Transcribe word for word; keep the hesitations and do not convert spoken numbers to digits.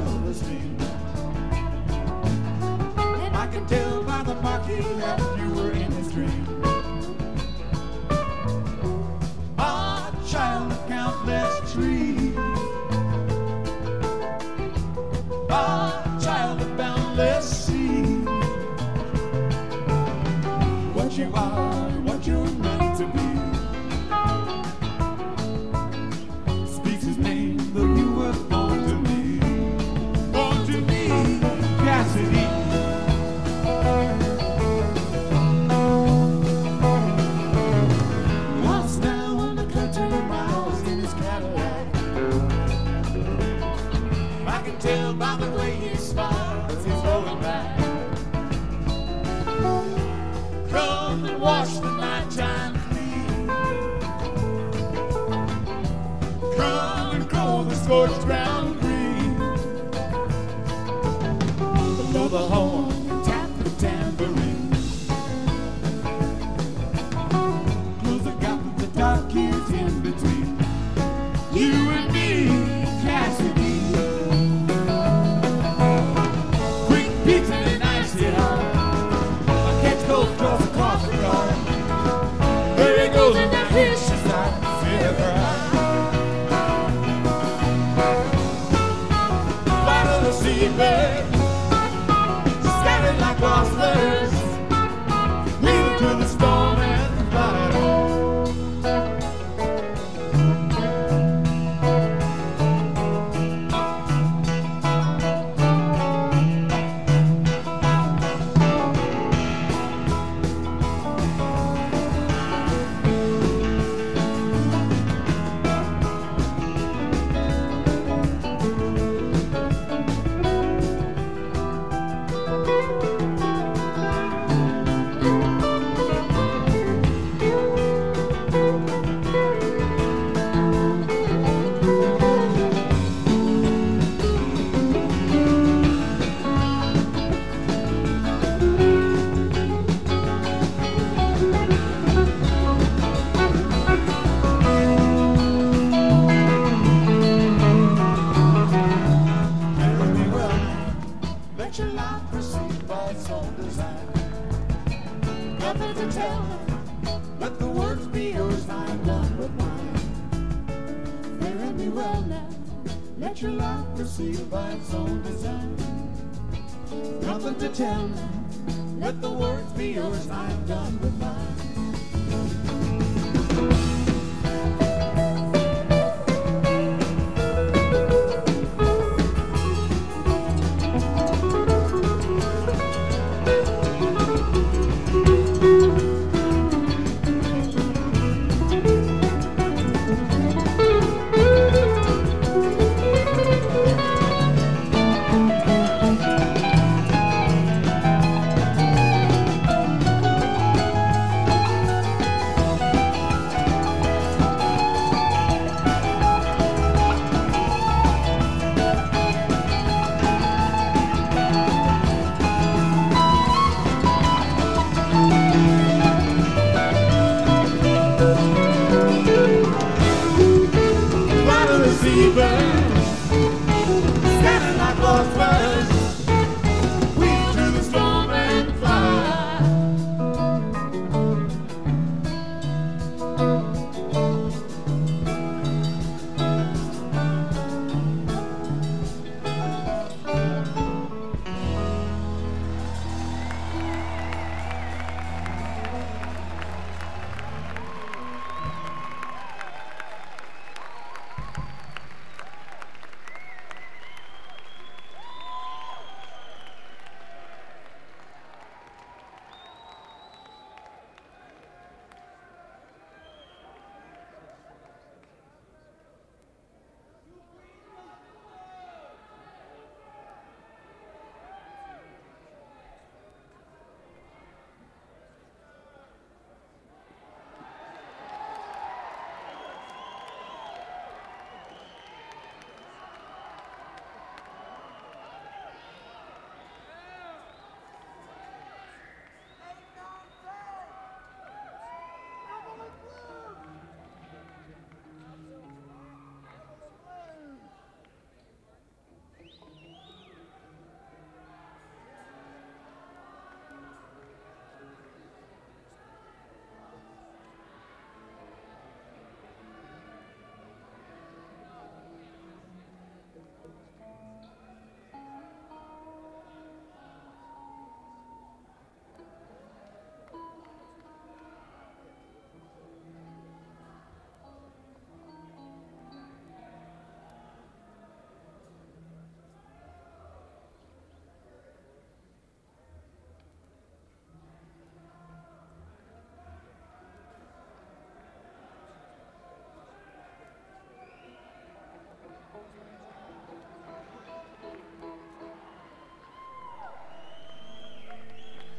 silver stream. And I can tell by the marquee that you were in his dream. A child of countless trees, a child of boundless sea. What you are, what you're meant to be. Speaks his name, though you were born to me. Born to me, Cassidy. Lost down the country miles in his Cadillac. I can tell by the way he smiles, he's rolling back. Come and wash the nighttime clean. Come and grow the scorched ground green. Blow the horn and tap the tambourine. Close the gap with the dark years in between. You and me, Cassidy. Quick pizza and ice it hard. I catch cold across the coffee yard. There he goes and now here she starts. See her cry. Fly to the seabed, scattered like lost letters. Lead her to the storm and the fire. Let your life proceed by its own design. Nothing to tell her. Let the words be yours. I am done with mine. Fare me well now. Let your life proceed by its own design. Nothing to tell her. Let the words be yours. I am done with mine.